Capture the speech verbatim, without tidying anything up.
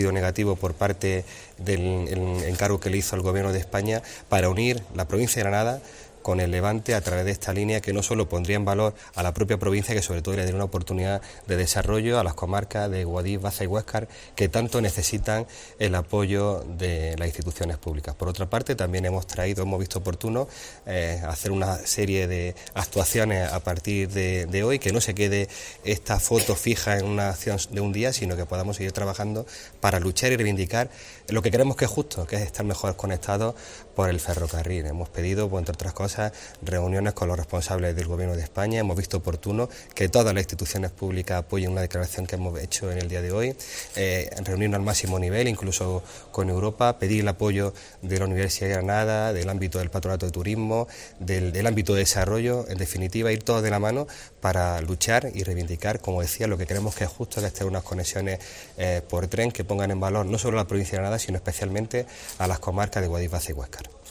negativo por parte del encargo que le hizo el Gobierno de España para unir la provincia de Granada con el Levante a través de esta línea que no solo pondría en valor a la propia provincia, que sobre todo le daría una oportunidad de desarrollo a las comarcas de Guadix, Baza y Huéscar, que tanto necesitan el apoyo de las instituciones públicas. Por otra parte, también hemos traído, hemos visto oportuno eh, hacer una serie de actuaciones a partir de, de hoy, que no se quede esta foto fija en una acción de un día, sino que podamos seguir trabajando para luchar y reivindicar lo que creemos que es justo, que es estar mejor conectados por el ferrocarril. Hemos pedido, pues, entre otras cosas, reuniones con los responsables del Gobierno de España. Hemos visto oportuno que todas las instituciones públicas apoyen una declaración que hemos hecho en el día de hoy, eh, reunirnos al máximo nivel, incluso con Europa, pedir el apoyo de la Universidad de Granada, del ámbito del Patronato de Turismo, del, del ámbito de desarrollo, en definitiva, ir todos de la mano para luchar y reivindicar, como decía, lo que creemos que es justo, que estén unas conexiones eh, por tren que pongan en valor no solo a la provincia de Granada, sino especialmente a las comarcas de Guadix, Baza y Huéscar.